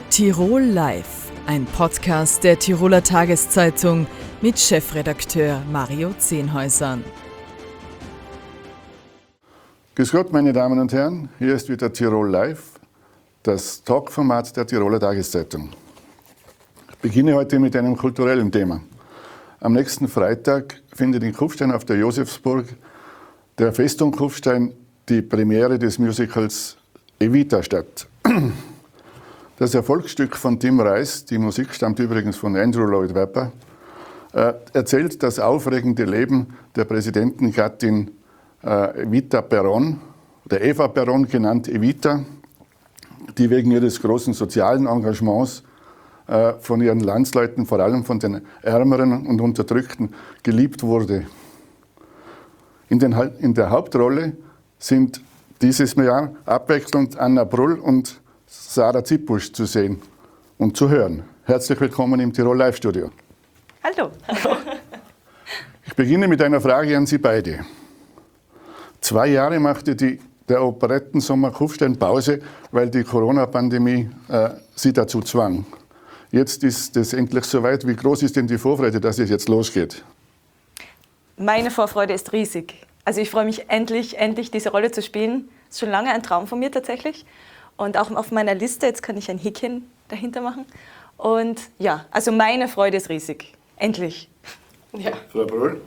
Tirol Live, ein Podcast der Tiroler Tageszeitung mit Chefredakteur Mario Zehnhäusern. Grüß Gott, meine Damen und Herren, hier ist wieder Tirol Live, das Talkformat der Tiroler Tageszeitung. Ich beginne heute mit einem kulturellen Thema. Am nächsten Freitag findet in Kufstein auf der Josefsburg der Festung Kufstein die Premiere des Musicals Evita statt. Das Erfolgsstück von Tim Rice, die Musik stammt übrigens von Andrew Lloyd Webber, erzählt das aufregende Leben der Präsidentengattin Evita Peron, oder Eva Peron genannt Evita, die wegen ihres großen sozialen Engagements von ihren Landsleuten, vor allem von den Ärmeren und Unterdrückten, geliebt wurde. In der Hauptrolle sind dieses Jahr abwechselnd Anna Brull und Sarah Zippusch zu sehen und zu hören. Herzlich willkommen im Tirol Live Studio. Hallo. Ich beginne mit einer Frage an Sie beide. 2 Jahre machte der Operettensommer Kufstein Pause, weil die Corona-Pandemie sie dazu zwang. Jetzt ist es endlich soweit. Wie groß ist denn die Vorfreude, dass es jetzt losgeht? Meine Vorfreude ist riesig. Also ich freue mich endlich diese Rolle zu spielen. Das ist schon lange ein Traum von mir tatsächlich. Und auch auf meiner Liste, jetzt kann ich ein Häkchen dahinter machen. Und ja, also meine Freude ist riesig. Endlich. Ja. Frau Brull?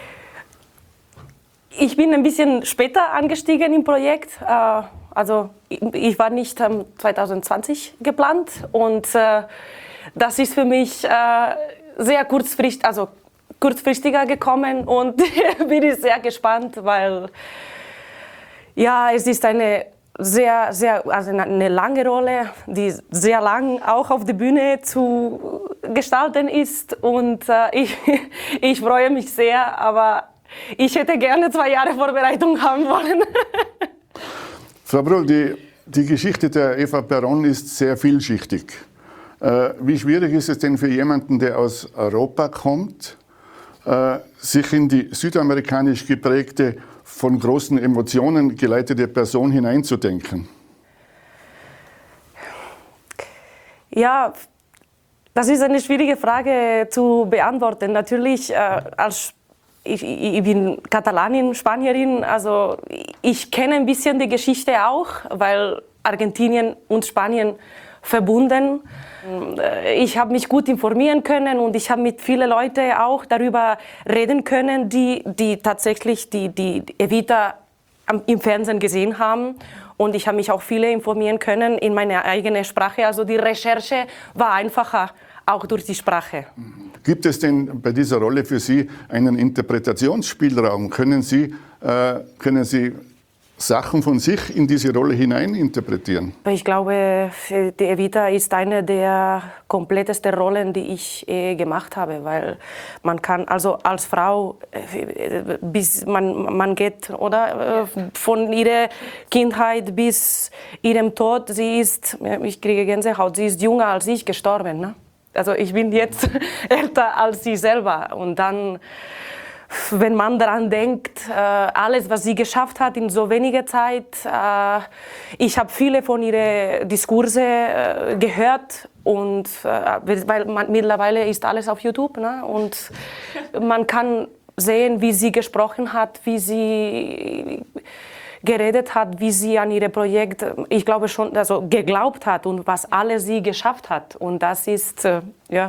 Ich bin ein bisschen später angestiegen im Projekt. Also ich war nicht 2020 geplant. Und das ist für mich sehr kurzfristiger gekommen. Und bin ich sehr gespannt, weil ja, es ist eine eine lange Rolle, die sehr lang auch auf der Bühne zu gestalten ist. Und ich freue mich sehr, aber ich hätte gerne 2 Jahre Vorbereitung haben wollen. Frau Brull, die Geschichte der Eva Peron ist sehr vielschichtig. Wie schwierig ist es denn für jemanden, der aus Europa kommt, sich in die südamerikanisch geprägte, von großen Emotionen geleitete Person hineinzudenken? Ja, das ist eine schwierige Frage zu beantworten. Natürlich, ich bin Katalanin, Spanierin, also ich kenne ein bisschen die Geschichte auch, weil Argentinien und Spanien verbunden. Ich habe mich gut informieren können und ich habe mit vielen Leuten auch darüber reden können, die tatsächlich die Evita im Fernsehen gesehen haben. Und ich habe mich auch viele informieren können in meiner eigenen Sprache. Also die Recherche war einfacher, auch durch die Sprache. Gibt es denn bei dieser Rolle für Sie einen Interpretationsspielraum? Können Sie Sachen von sich in diese Rolle hinein interpretieren? Ich glaube, die Evita ist eine der komplettesten Rollen, die ich gemacht habe, weil man kann also als Frau bis man geht, oder von ihrer Kindheit bis ihrem Tod, ich kriege Gänsehaut, sie ist jünger als ich gestorben, ne? Also ich bin jetzt älter als sie selber und dann, wenn man daran denkt, alles, was sie geschafft hat in so weniger Zeit. Ich habe viele von ihren Diskurse gehört und weil mittlerweile ist alles auf YouTube, ne? Und man kann sehen, wie sie gesprochen hat, wie sie geredet hat, wie sie an ihr Projekt, ich glaube schon, also geglaubt hat und was alles sie geschafft hat. Und das ist, ja.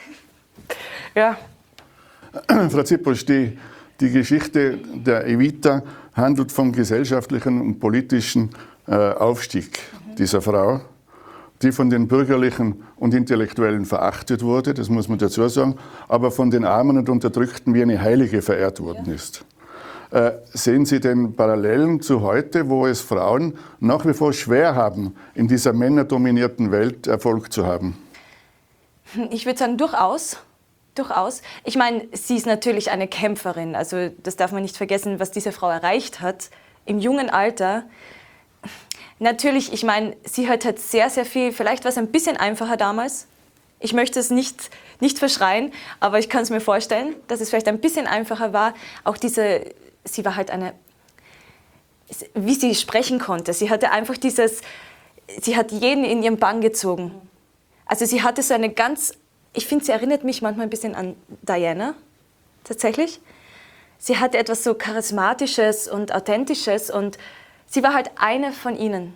Frau Zippusch, die Geschichte der Evita handelt vom gesellschaftlichen und politischen Aufstieg dieser Frau, die von den Bürgerlichen und Intellektuellen verachtet wurde, das muss man dazu sagen, aber von den Armen und Unterdrückten wie eine Heilige verehrt worden ist. Sehen Sie denn Parallelen zu heute, wo es Frauen nach wie vor schwer haben, in dieser männerdominierten Welt Erfolg zu haben? Ich würde sagen, durchaus. Ich meine, sie ist natürlich eine Kämpferin. Also das darf man nicht vergessen, was diese Frau erreicht hat im jungen Alter. Natürlich, ich meine, sie hat halt sehr, sehr viel, vielleicht war es ein bisschen einfacher damals. Ich möchte es nicht verschreien, aber ich kann es mir vorstellen, dass es vielleicht ein bisschen einfacher war. Auch sie war halt wie sie sprechen konnte. Sie hatte einfach sie hat jeden in ihren Bann gezogen. Also sie hatte so eine ich finde, sie erinnert mich manchmal ein bisschen an Diana, tatsächlich. Sie hatte etwas so Charismatisches und Authentisches und sie war halt eine von ihnen.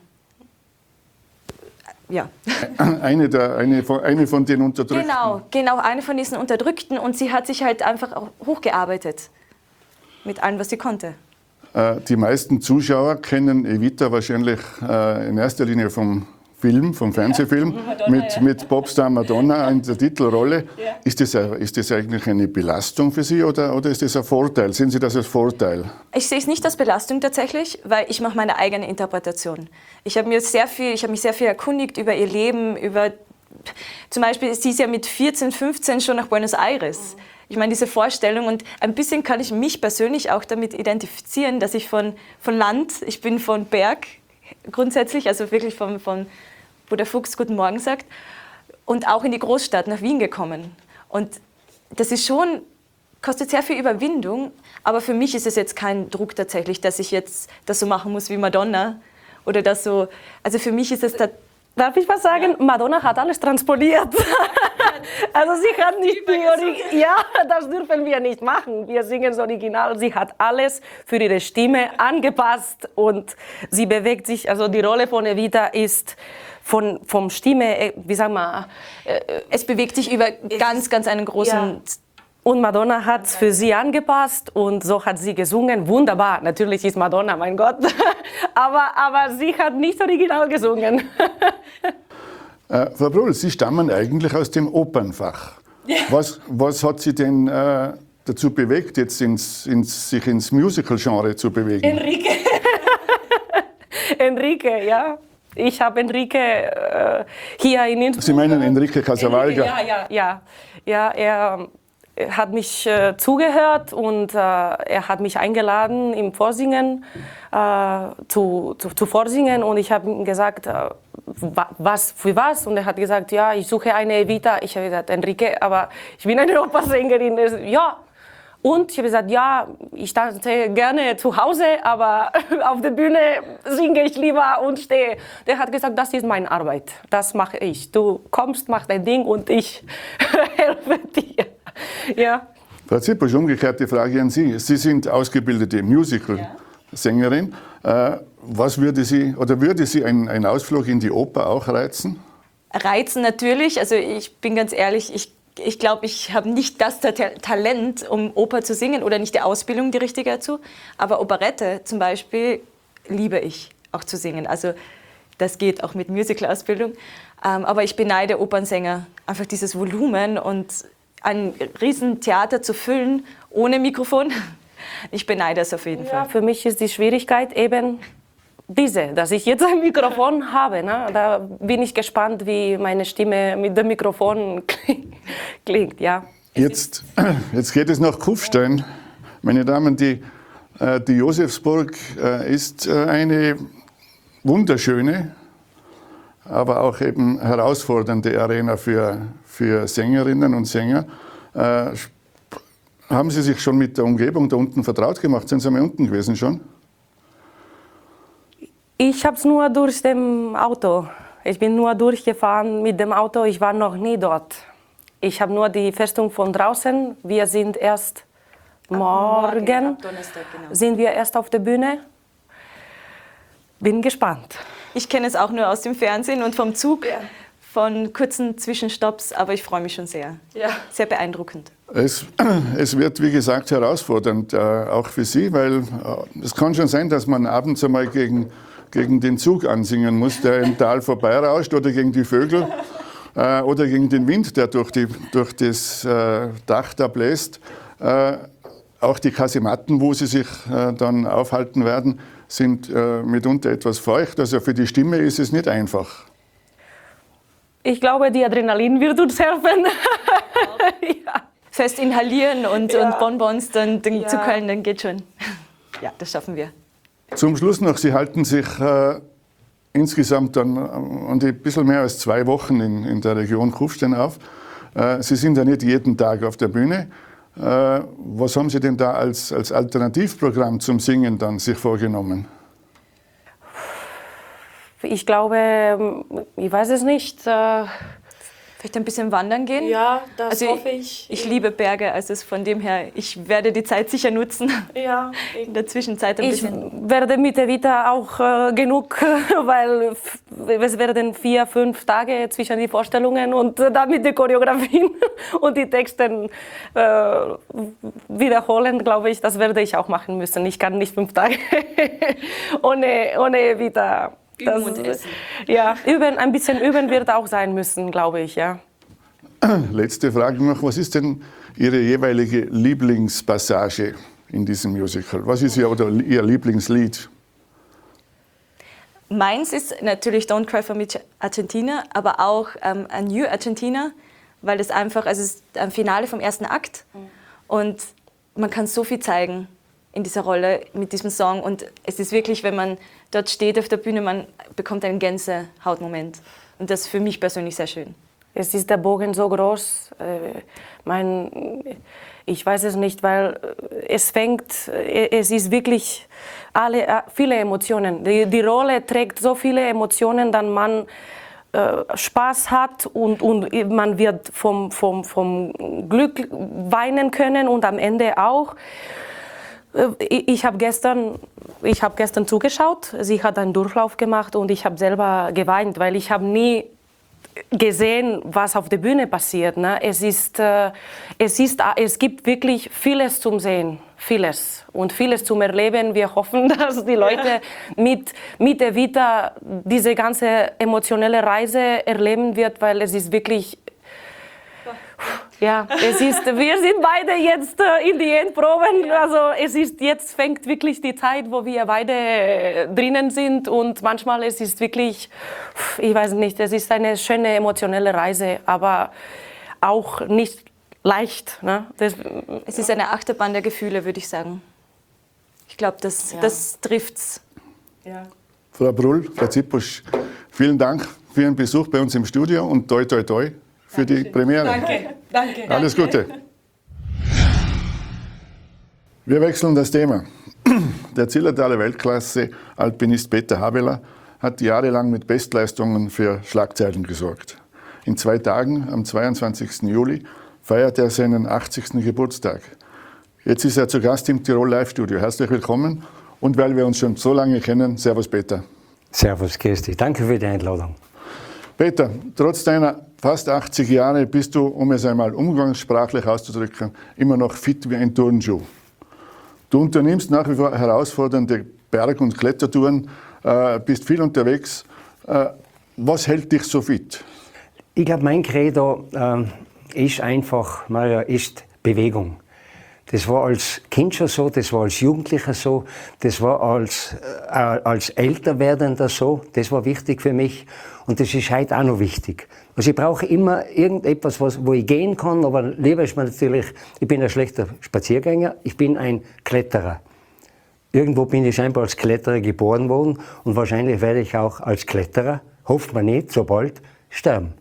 Ja. Eine von den Unterdrückten. Genau, eine von diesen Unterdrückten und sie hat sich halt einfach auch hochgearbeitet mit allem, was sie konnte. Die meisten Zuschauer kennen Evita wahrscheinlich in erster Linie vom Fernsehfilm, mit Popstar Madonna in der Titelrolle. Ja. Ist das eigentlich eine Belastung für Sie oder ist das ein Vorteil? Sehen Sie das als Vorteil? Ich sehe es nicht als Belastung tatsächlich, weil ich mache meine eigene Interpretation. Ich habe mich sehr viel erkundigt über ihr Leben, zum Beispiel, sie ist ja mit 14, 15 schon nach Buenos Aires. Ich meine, diese Vorstellung und ein bisschen kann ich mich persönlich auch damit identifizieren, dass ich von Land, ich bin von Berg grundsätzlich, also wirklich wo der Fuchs Guten Morgen sagt, und auch in die Großstadt, nach Wien gekommen. Und das ist schon, kostet sehr viel Überwindung, aber für mich ist es jetzt kein Druck tatsächlich, dass ich jetzt das so machen muss wie Madonna oder das so, also für mich ist es da. Darf ich was sagen? Ja. Madonna hat alles transponiert. Also sie hat nicht ja, das dürfen wir nicht machen. Wir singen das Original. Sie hat alles für ihre Stimme angepasst und sie bewegt sich. Also die Rolle von Evita ist vom Stimme, wie sagen wir, es bewegt sich über ganz einen großen. Ja. Und Madonna hat es für sie angepasst und so hat sie gesungen. Wunderbar, natürlich ist Madonna, mein Gott. aber sie hat nicht original gesungen. Frau Bruhl, Sie stammen eigentlich aus dem Opernfach. Ja. Was hat Sie denn dazu bewegt, jetzt sich ins Musical-Genre zu bewegen? Enrique, ja. Ich habe Enrique hier in Innsbruck. Sie meinen Enrique Casavalga? Ja, er hat mich zugehört und er hat mich eingeladen im Vorsingen, zu vorsingen und ich habe ihm gesagt, für was? Und er hat gesagt, ja, ich suche eine Evita. Ich habe gesagt, Enrique, aber ich bin eine Opernsängerin. Ja. Und ich habe gesagt, ja, ich tanze gerne zu Hause, aber auf der Bühne singe ich lieber und stehe. Der hat gesagt, das ist meine Arbeit, das mache ich. Du kommst, mach dein Ding und ich helfe dir. Ja. Frau Zippusch, umgekehrte Frage an Sie. Sie sind ausgebildete Musical-Sängerin. Würde Sie ein Ausflug in die Oper auch reizen? Reizen natürlich. Also ich bin ganz ehrlich, ich glaube, ich habe nicht das Talent, um Oper zu singen oder nicht die Ausbildung, die richtige dazu. Aber Operette zum Beispiel liebe ich auch zu singen. Also das geht auch mit Musical-Ausbildung. Aber ich beneide Opernsänger. Einfach dieses Volumen und ein Riesentheater zu füllen ohne Mikrofon. Ich beneide es auf jeden Fall. Für mich ist die Schwierigkeit eben dass ich jetzt ein Mikrofon habe. Ne? Da bin ich gespannt, wie meine Stimme mit dem Mikrofon klingt. Ja. Jetzt geht es nach Kufstein. Meine Damen, die Josefsburg ist eine wunderschöne, aber auch eben herausfordernde Arena für Sängerinnen und Sänger. Haben Sie sich schon mit der Umgebung da unten vertraut gemacht? Sind Sie mal unten gewesen schon? Ich habe es nur durch dem Auto. Ich bin nur durchgefahren mit dem Auto. Ich war noch nie dort. Ich habe nur die Festung von draußen. Wir sind erst morgen Donnerstag, genau. Sind wir erst auf der Bühne. Bin gespannt. Ich kenne es auch nur aus dem Fernsehen und vom Zug, von kurzen Zwischenstopps, aber ich freue mich schon sehr. Ja. Sehr beeindruckend. Es wird, wie gesagt, herausfordernd, auch für Sie, weil es kann schon sein, dass man abends einmal gegen den Zug ansingen muss, der im Tal vorbeirauscht, oder gegen die Vögel oder gegen den Wind, der durch das Dach da bläst. Auch die Kasematten, wo Sie sich dann aufhalten werden, sind mitunter etwas feucht. Also für die Stimme ist es nicht einfach. Ich glaube, die Adrenalin wird uns helfen. Ja. Fest inhalieren und Bonbons dann zu können, dann geht schon. Ja, das schaffen wir. Zum Schluss noch, Sie halten sich insgesamt dann ein bisschen mehr als 2 Wochen in der Region Kufstein auf. Sie sind ja nicht jeden Tag auf der Bühne. Was haben Sie denn da als Alternativprogramm zum Singen dann sich vorgenommen? Ich glaube, ich weiß es nicht. Vielleicht ein bisschen wandern gehen? Ja, das also hoffe ich. Ich liebe Berge, also von dem her, ich werde die Zeit sicher nutzen. Ja, in der Zwischenzeit ein bisschen. Ich werde mit Evita auch genug, weil es werden 4-5 Tage zwischen die Vorstellungen und dann mit der Choreografien und die Texten wiederholen, glaube ich, das werde ich auch machen müssen. Ich kann nicht 5 Tage ohne Evita. Üben und essen. Ja, ein bisschen üben wird auch sein müssen, glaube ich, ja. Letzte Frage noch, was ist denn Ihre jeweilige Lieblingspassage in diesem Musical? Was ist Ihr Lieblingslied? Meins ist natürlich Don't Cry for Me Argentina, aber auch A New Argentina, weil das einfach, also es ist ein Finale vom ersten Akt und man kann so viel zeigen in dieser Rolle mit diesem Song und es ist wirklich, wenn man dort steht auf der Bühne, man bekommt einen Gänsehautmoment und das ist für mich persönlich sehr schön. Es ist der Bogen so groß, ich weiß es nicht, weil es ist wirklich viele Emotionen. Die Rolle trägt so viele Emotionen, dass man Spaß hat und man wird vom Glück weinen können und am Ende auch. Ich habe gestern zugeschaut, sie hat einen Durchlauf gemacht und ich habe selber geweint, weil ich habe nie gesehen, was auf der Bühne passiert. Ne? Es gibt wirklich vieles zum Sehen, vieles und vieles zum Erleben. Wir hoffen, dass die Leute mit Evita diese ganze emotionelle Reise erleben wird, weil es ist wirklich. Ja, wir sind beide jetzt in die Endproben, also jetzt fängt wirklich die Zeit, wo wir beide drinnen sind und manchmal es ist wirklich, ich weiß nicht, es ist eine schöne emotionelle Reise, aber auch nicht leicht. Ne? Es ist eine Achterbahn der Gefühle, würde ich sagen. Ich glaube, das trifft's. Ja. Frau Brull, Frau Zippusch, vielen Dank für Ihren Besuch bei uns im Studio und toi toi toi für die Premiere. Danke. Alles Gute. Wir wechseln das Thema. Der Zillertaler Weltklasse-Alpinist Peter Habeler hat jahrelang mit Bestleistungen für Schlagzeilen gesorgt. In 2 Tagen, am 22. Juli, feiert er seinen 80. Geburtstag. Jetzt ist er zu Gast im Tirol Live-Studio. Herzlich willkommen und weil wir uns schon so lange kennen, Servus Peter. Servus Christi, danke für die Einladung. Peter, trotz deiner fast 80 Jahre bist du, um es einmal umgangssprachlich auszudrücken, immer noch fit wie ein Turnschuh. Du unternimmst nach wie vor herausfordernde Berg- und Klettertouren, bist viel unterwegs. Was hält dich so fit? Ich glaube, mein Credo ist einfach, ist Bewegung. Das war als Kind schon so, das war als Jugendlicher so, das war als Älterwerdender so, das war wichtig für mich und das ist heute auch noch wichtig. Also ich brauche immer irgendetwas, wo ich gehen kann, aber lieber ist mir natürlich, ich bin ein schlechter Spaziergänger, ich bin ein Kletterer. Irgendwo bin ich scheinbar als Kletterer geboren worden und wahrscheinlich werde ich auch als Kletterer, hofft man nicht, so bald, sterben.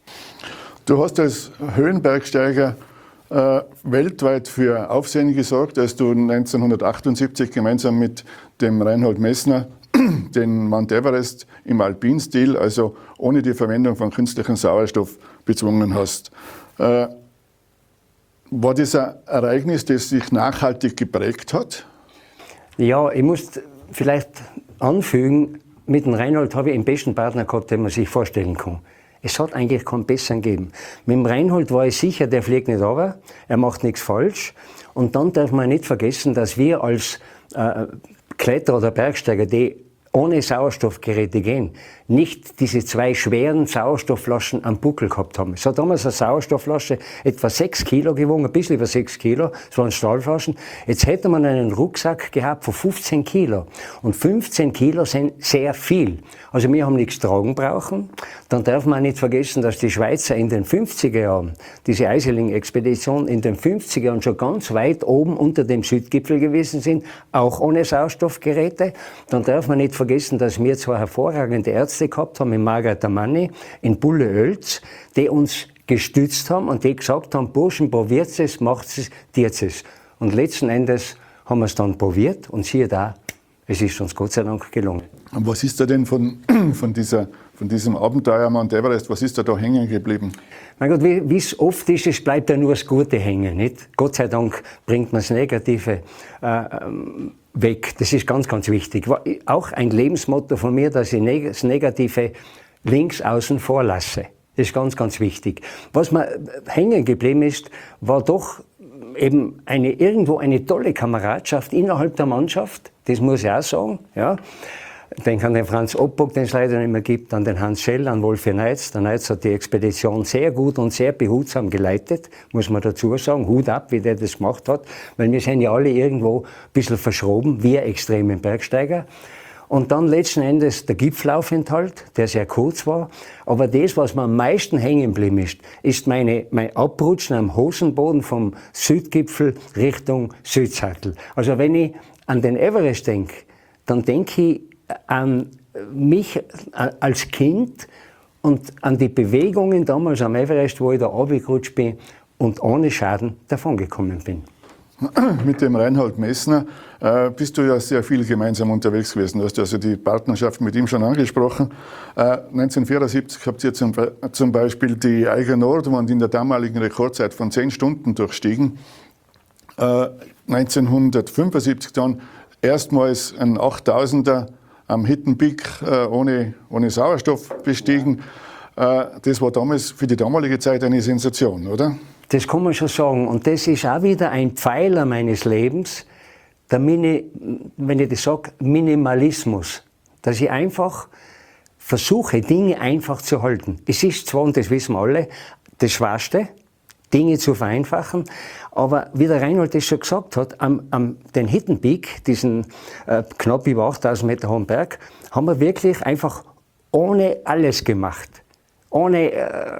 Du hast als Höhenbergsteiger weltweit für Aufsehen gesorgt, als du 1978 gemeinsam mit dem Reinhold Messner den Mount Everest im Alpinstil, also ohne die Verwendung von künstlichem Sauerstoff, bezwungen hast. War das ein Ereignis, das dich nachhaltig geprägt hat? Ja, ich muss vielleicht anfügen, mit dem Reinhold habe ich den besten Partner gehabt, den man sich vorstellen kann. Es hat eigentlich keinen besseren gegeben. Mit dem Reinhold war ich sicher, der fliegt nicht runter, er macht nichts falsch. Und dann darf man nicht vergessen, dass wir als Kletterer oder Bergsteiger, die ohne Sauerstoffgeräte gehen, nicht diese 2 schweren Sauerstoffflaschen am Buckel gehabt haben. Es hat damals eine Sauerstoffflasche etwa 6 Kilo gewogen, ein bisschen über 6 Kilo, das waren Stahlflaschen. Jetzt hätte man einen Rucksack gehabt von 15 Kilo. Und 15 Kilo sind sehr viel. Also wir haben nichts tragen brauchen. Dann darf man nicht vergessen, dass die Schweizer in den 50er Jahren, diese Eiseling-Expedition in den 50er Jahren schon ganz weit oben unter dem Südgipfel gewesen sind, auch ohne Sauerstoffgeräte. Dann darf man nicht vergessen, dass wir 2 hervorragende Ärzte gehabt haben, in Margaret Amanni, in Bulle Oelz, die uns gestützt haben und die gesagt haben, Burschen, probiert es, macht es, tut es. Und letzten Endes haben wir es dann probiert und siehe da, es ist uns Gott sei Dank gelungen. Und was ist da denn von dieser von diesem Abenteuer am Mount Everest, was ist da hängen geblieben? Mein Gott, wie es oft ist, es bleibt ja nur das Gute hängen. Nicht? Gott sei Dank bringt man das Negative weg. Das ist ganz, ganz wichtig. Auch ein Lebensmotto von mir, dass ich das Negative links außen vor lasse. Das ist ganz, ganz wichtig. Was mir hängen geblieben ist, war doch eben irgendwo eine tolle Kameradschaft innerhalb der Mannschaft. Das muss ich auch sagen. Ja. Denke an den Franz Oppock, den es leider nicht mehr gibt, an den Hans Schell, an Wolfi Neitz. Der Neitz hat die Expedition sehr gut und sehr behutsam geleitet, muss man dazu sagen. Hut ab, wie der das gemacht hat, weil wir sind ja alle irgendwo ein bisschen verschroben, wir extremen Bergsteiger. Und dann letzten Endes der Gipfelaufenthalt, der sehr kurz war. Aber das, was mir am meisten hängen geblieben ist mein Abrutschen am Hosenboden vom Südgipfel Richtung Südsattel. Also wenn ich an den Everest denke, dann denke ich an mich als Kind und an die Bewegungen damals am Everest, wo ich da runtergerutscht bin und ohne Schaden davongekommen bin. Mit dem Reinhold Messner bist du ja sehr viel gemeinsam unterwegs gewesen. Du hast also die Partnerschaft mit ihm schon angesprochen. 1974 habt ihr zum Beispiel die Eiger Nordwand in der damaligen Rekordzeit von 10 Stunden durchstiegen. 1975 dann erstmals ein 8000er am Hidden Peak ohne Sauerstoff bestiegen. Das war damals für die damalige Zeit eine Sensation, oder? Das kann man schon sagen. Und das ist auch wieder ein Pfeiler meines Lebens, wenn ich das sage, Minimalismus. Dass ich einfach versuche, Dinge einfach zu halten. Es ist zwar, und das wissen wir alle, das Schwerste, Dinge zu vereinfachen. Aber wie der Reinhold das schon gesagt hat, den Hidden Peak, diesen knapp über 8000 Meter hohen Berg, haben wir wirklich einfach ohne alles gemacht. Ohne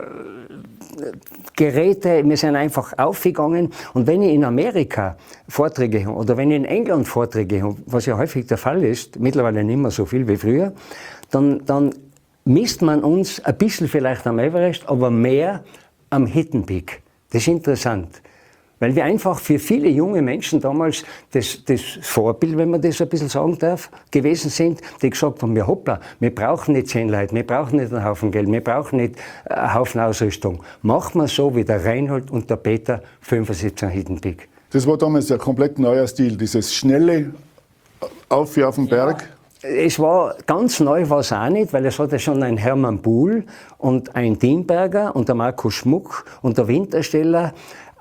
Geräte, wir sind einfach aufgegangen. Und wenn ich in Amerika Vorträge habe oder wenn ich in England Vorträge habe, was ja häufig der Fall ist, mittlerweile nicht mehr so viel wie früher, dann misst man uns ein bisschen vielleicht am Everest, aber mehr am Hidden Peak. Das ist interessant. Weil wir einfach für viele junge Menschen damals das Vorbild, wenn man das ein bisschen sagen darf, gewesen sind, die gesagt haben, ja hoppla, wir brauchen nicht 10 Leute, wir brauchen nicht einen Haufen Geld, wir brauchen nicht einen Haufen Ausrüstung. Machen wir so wie der Reinhold und der Peter 75 Hidden Peak. Das war damals ein komplett neuer Stil, dieses schnelle auf den Berg. Ja. Es war ganz neu, war es auch nicht, weil es hatte schon ein Hermann Buhl und ein Dienberger und der Markus Schmuck und der Wintersteller.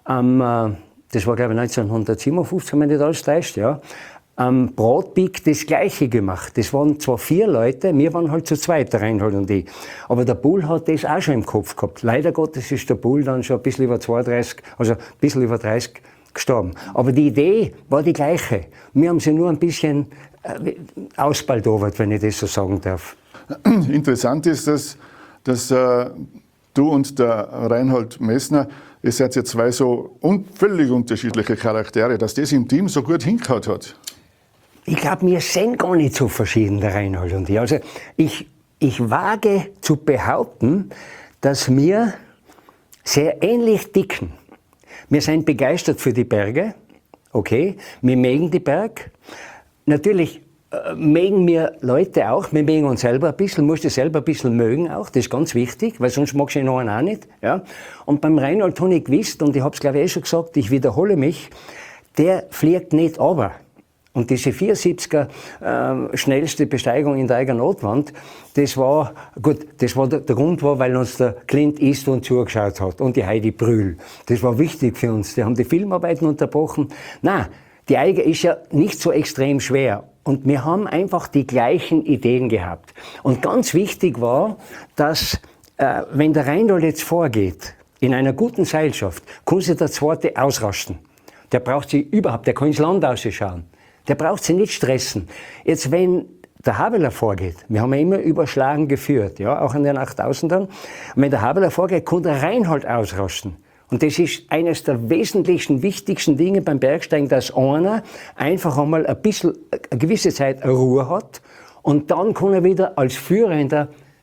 Das war, glaube ich, 1957, wenn mich nicht alles täuscht, ja, am Broad Peak das Gleiche gemacht. Das waren zwar 4 Leute, wir waren halt zu zweit, der Reinhold und ich. Aber der Bull hat das auch schon im Kopf gehabt. Leider Gottes ist der Bull dann schon ein bisschen über 32, also ein bisschen über 30 gestorben. Aber die Idee war die gleiche. Wir haben sie nur ein bisschen ausbaldowert, wenn ich das so sagen darf. Interessant ist, dass du und der Reinhold Messner, ihr seid ja 2 so völlig unterschiedliche Charaktere, dass das im Team so gut hingehauen hat. Ich glaube, wir sind gar nicht so verschieden, der Reinhold und ich. Also ich wage zu behaupten, dass wir sehr ähnlich ticken. Wir sind begeistert für die Berge, okay, wir mögen die Berg. Natürlich mögen wir Leute auch, wir mögen uns selber ein bisschen, musst du selber ein bisschen mögen auch, das ist ganz wichtig, weil sonst magst du den anderen auch nicht. Ja. Und beim Reinhold habe ich gewusst, und ich habe es glaube ich schon gesagt, ich wiederhole mich, der fliegt nicht runter. Und diese 74er schnellste Besteigung in der Eiger Nordwand, das war der Grund, weil uns der Clint Eastwood zugeschaut hat und die Heidi Brühl. Das war wichtig für uns, die haben die Filmarbeiten unterbrochen. Nein, die Eiger ist ja nicht so extrem schwer. Und wir haben einfach die gleichen Ideen gehabt. Und ganz wichtig war, dass, wenn der Reinhold jetzt vorgeht, in einer guten Seilschaft, kann sich der Zweite ausrasten. Der braucht sie überhaupt, der kann ins Land ausschauen. Der braucht sie nicht stressen. Jetzt, wenn der Habeler vorgeht, wir haben ja immer überschlagen geführt, ja, auch an den 8000ern, und wenn der Habeler vorgeht, kann der Reinhold ausrasten. Und das ist eines der wesentlichsten, wichtigsten Dinge beim Bergsteigen, dass einer einfach einmal eine gewisse Zeit Ruhe hat und dann kann er wieder als Führender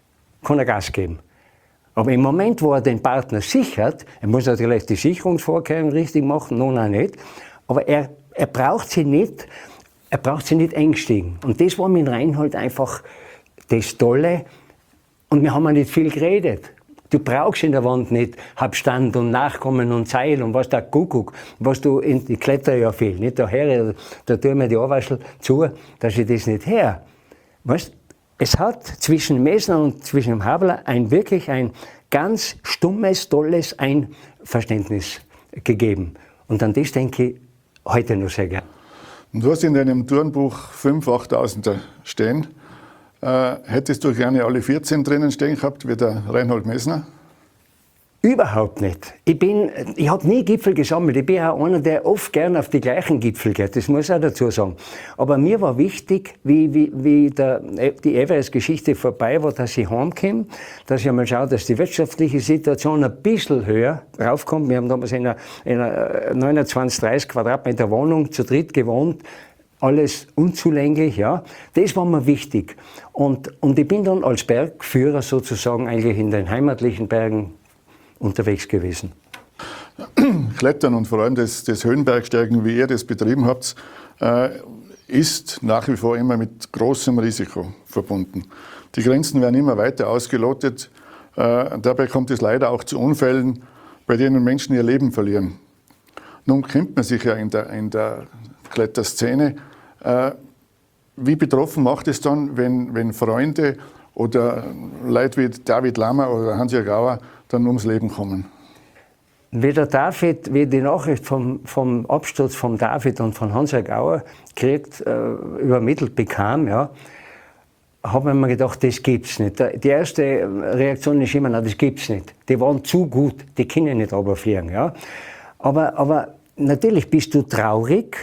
Gas geben. Aber im Moment, wo er den Partner sichert, er muss natürlich die Sicherungsvorkehrungen richtig machen, noch nicht, aber er braucht sie nicht ängstigen. Und das war mit Reinhold einfach das Tolle. Und wir haben auch nicht viel geredet. Du brauchst in der Wand nicht Abstand und Nachkommen und Zeil und was der Kuckuck, was du in die Kletter ja viel, nicht? Da tue mir die Anwaschel zu, dass ich das nicht her. Weißt, es hat zwischen Messner und zwischen dem Habler wirklich ein ganz stummes, tolles Einverständnis gegeben. Und an das denke ich heute noch sehr gern. Und du hast in deinem Turnbuch 5 8000er stehen. Hättest du gerne alle 14 drinnen stehen gehabt, wie der Reinhold Messner? Überhaupt nicht. Ich habe nie Gipfel gesammelt. Ich bin auch einer, der oft gern auf die gleichen Gipfel geht. Das muss ich auch dazu sagen. Aber mir war wichtig, wie die Everest-Geschichte vorbei war, dass ich heimkomme, dass ich einmal schaue, dass die wirtschaftliche Situation ein bisschen höher raufkommt. Wir haben damals in einer 29, 30 Quadratmeter Wohnung zu dritt gewohnt. Alles unzulänglich, ja. Das war mir wichtig. Und ich bin dann als Bergführer sozusagen eigentlich in den heimatlichen Bergen unterwegs gewesen. Klettern und vor allem das Höhenbergsteigen, wie ihr das betrieben habt, ist nach wie vor immer mit großem Risiko verbunden. Die Grenzen werden immer weiter ausgelotet. Dabei kommt es leider auch zu Unfällen, bei denen Menschen ihr Leben verlieren. Nun kennt man sich ja in der Kletterszene. Wie betroffen macht es dann, wenn Freunde oder Leute wie David Lammer oder Hans-Jörg Auer dann ums Leben kommen? Wie die Nachricht vom Absturz von David und von Hans-Jörg Auer übermittelt bekam, ja, habe ich mir gedacht, das gibt's nicht. Die erste Reaktion ist immer, nein, das gibt's nicht. Die waren zu gut, die können nicht runterfliegen. Ja. Aber natürlich bist du traurig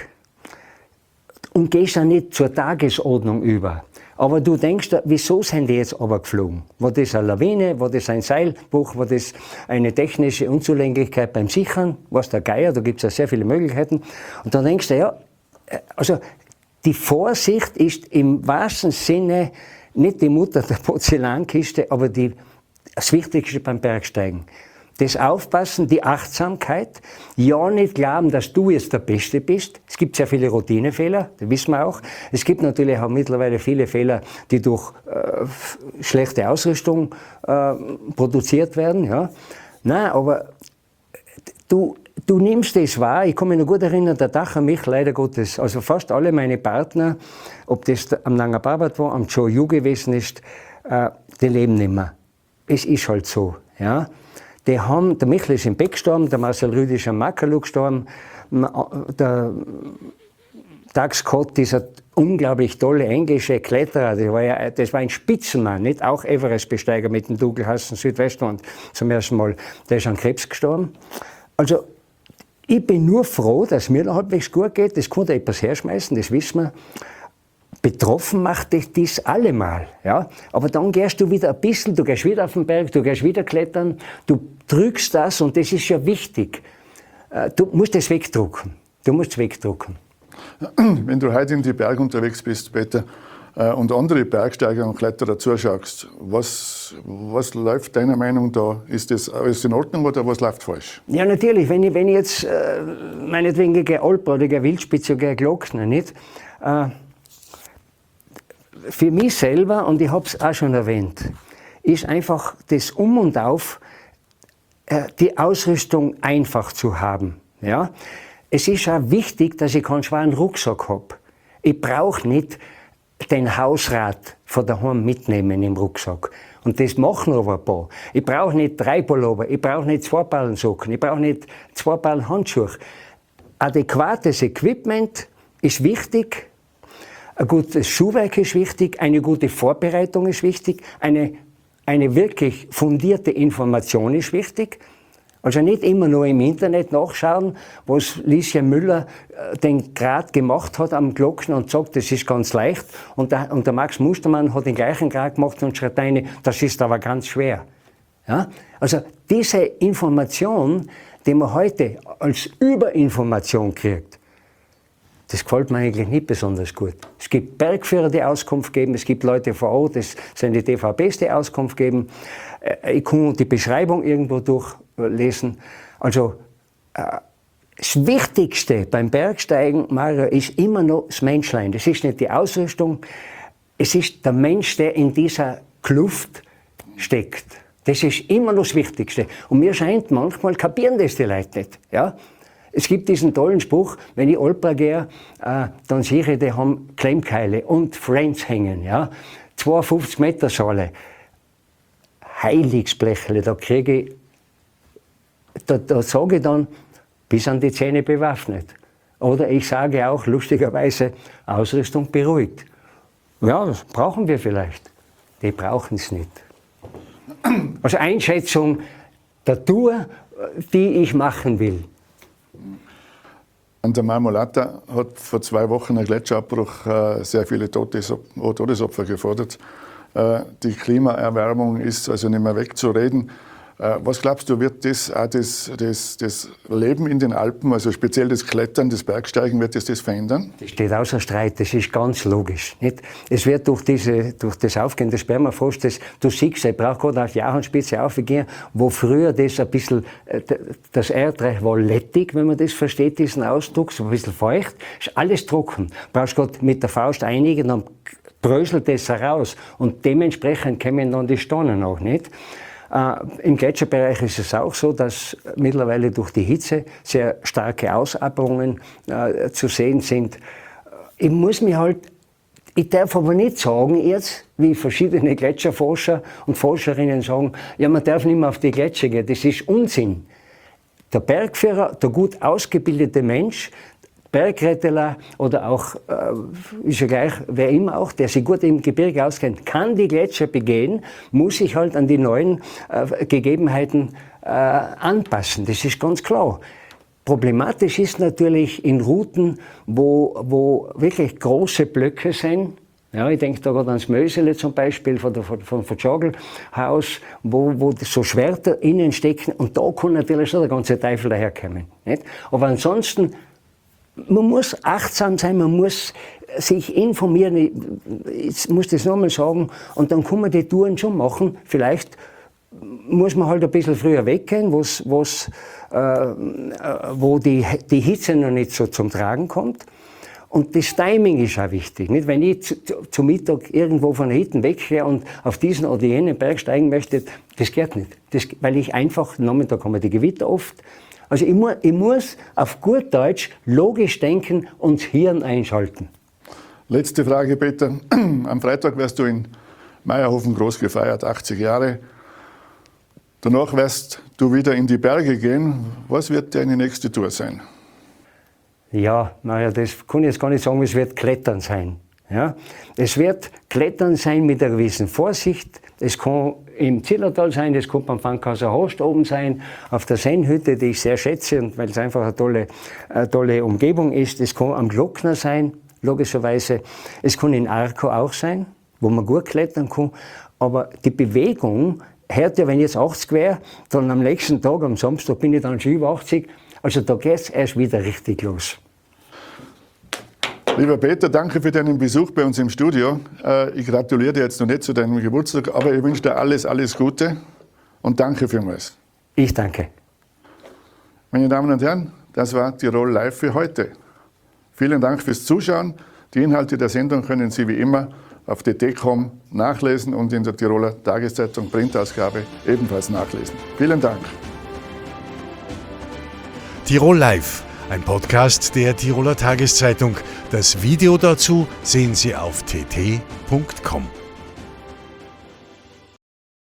und gehst auch nicht zur Tagesordnung über. Aber du denkst, wieso sind die jetzt aber geflogen? War das eine Lawine, war das ein Seilbruch, war das eine technische Unzulänglichkeit beim Sichern? Was der Geier, da gibt es ja sehr viele Möglichkeiten. Und dann denkst du, ja, also die Vorsicht ist im wahrsten Sinne nicht die Mutter der Porzellankiste, aber das Wichtigste beim Bergsteigen. Das Aufpassen, die Achtsamkeit, ja nicht glauben, dass du jetzt der Beste bist. Es gibt sehr viele Routinefehler, das wissen wir auch. Es gibt natürlich auch mittlerweile viele Fehler, die durch schlechte Ausrüstung produziert werden. Ja. Nein, aber du nimmst das wahr. Ich kann mich noch gut erinnern, der Dacher mich, leider Gottes, also fast alle meine Partner, ob das am Nanga Parbat war, am Cho Yu gewesen ist, die leben nicht mehr. Es ist halt so. Ja. Der Michel ist im Beck gestorben, der Marcel Rüdi ist am Makalu gestorben, der Dag Scott, dieser unglaublich tolle englische Kletterer, das war ein Spitzenmann, nicht auch Everest-Besteiger mit dem Dougal Hassan Südwestwand zum ersten Mal, der ist an Krebs gestorben. Also ich bin nur froh, dass mir noch halbwegs gut geht, das konnte etwas herschmeißen, das wissen wir. Betroffen macht dich das allemal. Ja? Aber dann gehst du wieder ein bisschen, du gehst wieder auf den Berg, du gehst wieder klettern, du drückst das und das ist ja wichtig. Du musst es wegdrücken. Wenn du heute in die Berge unterwegs bist, Peter, und andere Bergsteiger und Kletterer zuschaust, was läuft deiner Meinung da? Ist das alles in Ordnung oder was läuft falsch? Ja, natürlich. Wenn ich jetzt meinetwegen gegen Alper oder gegen Wildspitze oder gegen Glockner, nicht? Für mich selber, und ich habe es auch schon erwähnt, ist einfach das Um und Auf, die Ausrüstung einfach zu haben. Ja? Es ist auch wichtig, dass ich keinen schweren Rucksack habe. Ich brauche nicht den Hausrat von daheim mitnehmen im Rucksack. Und das machen aber ein paar. Ich brauche nicht 3 Pullover, ich brauche nicht 2 Ballen Socken, ich brauche nicht 2 Ballen Handschuhe. Adäquates Equipment ist wichtig. Ein gutes Schuhwerk ist wichtig, eine gute Vorbereitung ist wichtig, eine wirklich fundierte Information ist wichtig. Also nicht immer nur im Internet nachschauen, was Lieschen Müller den Grad gemacht hat am Glocken und sagt, das ist ganz leicht. Und der Max Mustermann hat den gleichen Grad gemacht und schreibt eine, das ist aber ganz schwer. Ja? Also diese Information, die man heute als Überinformation kriegt, das gefällt mir eigentlich nicht besonders gut. Es gibt Bergführer, die Auskunft geben, es gibt Leute vor Ort, das sind die DVBs, die Auskunft geben. Ich kann die Beschreibung irgendwo durchlesen. Also das Wichtigste beim Bergsteigen, Mario, ist immer noch das Menschlein. Das ist nicht die Ausrüstung, es ist der Mensch, der in dieser Kluft steckt. Das ist immer noch das Wichtigste. Und mir scheint, manchmal kapieren das die Leute nicht. Ja? Es gibt diesen tollen Spruch, wenn ich Alpra gehe, dann sehe ich, die haben Klemmkeile und Friends hängen. Ja? 52 Meter Schale. Heiligsblechle, da kriege ich, da sage ich dann, bis an die Zähne bewaffnet. Oder ich sage auch lustigerweise, Ausrüstung beruhigt. Ja, das brauchen wir vielleicht. Die brauchen es nicht. Also Einschätzung der Tour, die ich machen will. An der Marmolata hat vor 2 Wochen ein Gletscherabbruch sehr viele Todesopfer gefordert. Die Klimaerwärmung ist also nicht mehr wegzureden. Was glaubst du, wird das Leben in den Alpen, also speziell das Klettern, das Bergsteigen, wird das verändern? Das steht außer Streit, das ist ganz logisch. Nicht? Es wird durch das Aufgehen des Permafrostes, du siehst, ich brauche gerade auf die Jahrenspitze aufgehen, wo früher das ein bisschen, das Erdreich war lettig, wenn man das versteht, diesen Ausdruck, so ein bisschen feucht, ist alles trocken. Brauchst gerade mit der Faust einigen, dann bröselt das heraus und dementsprechend kommen dann die Stonnen auch nicht. Im Gletscherbereich ist es auch so, dass mittlerweile durch die Hitze sehr starke Ausabberungen zu sehen sind. Ich darf aber nicht sagen jetzt, wie verschiedene Gletscherforscher und Forscherinnen sagen, ja, man darf nicht mehr auf die Gletscher gehen. Das ist Unsinn. Der Bergführer, der gut ausgebildete Mensch, Bergretteler oder auch, ist ja gleich, wer immer auch, der sich gut im Gebirge auskennt, kann die Gletscher begehen, muss sich halt an die neuen Gegebenheiten anpassen. Das ist ganz klar. Problematisch ist natürlich in Routen, wo wirklich große Blöcke sind. Ja, ich denke da gerade ans Mösele zum Beispiel, vom Jogelhaus, wo so Schwerter innen stecken. Und da kann natürlich schon der ganze Teufel daherkommen. Nicht? Aber ansonsten, man muss achtsam sein, man muss sich informieren, ich muss das nochmal sagen, und dann kann man die Touren schon machen. Vielleicht muss man halt ein bisschen früher weggehen, wo die Hitze noch nicht so zum Tragen kommt. Und das Timing ist auch wichtig. Nicht? Wenn ich zu Mittag irgendwo von der Hütte weggehe und auf diesen oder jenen Berg steigen möchte, das geht nicht. Weil ich einfach, am Nachmittag haben wir die Gewitter oft. Also ich muss auf gut Deutsch logisch denken und das Hirn einschalten. Letzte Frage, Peter. Am Freitag wirst du in Meierhofen groß gefeiert, 80 Jahre. Danach wirst du wieder in die Berge gehen. Was wird deine nächste Tour sein? Ja, naja, das kann ich jetzt gar nicht sagen, es wird Klettern sein. Ja? Es wird Klettern sein mit einer gewissen Vorsicht. Es kann im Zillertal sein, es kann beim Fankhauser Horst oben sein, auf der Sennhütte, die ich sehr schätze, und weil es einfach eine tolle Umgebung ist. Es kann am Glockner sein, logischerweise. Es kann in Arco auch sein, wo man gut klettern kann. Aber die Bewegung hört ja, wenn ich jetzt 80 wäre, dann am nächsten Tag, am Samstag, bin ich dann schon über 80. Also da geht es erst wieder richtig los. Lieber Peter, danke für deinen Besuch bei uns im Studio. Ich gratuliere dir jetzt noch nicht zu deinem Geburtstag, aber ich wünsche dir alles Gute und danke vielmals. Ich danke. Meine Damen und Herren, das war Tirol Live für heute. Vielen Dank fürs Zuschauen. Die Inhalte der Sendung können Sie wie immer auf dt.com nachlesen und in der Tiroler Tageszeitung Printausgabe ebenfalls nachlesen. Vielen Dank. Tirol Live, ein Podcast der Tiroler Tageszeitung. Das Video dazu sehen Sie auf tt.com.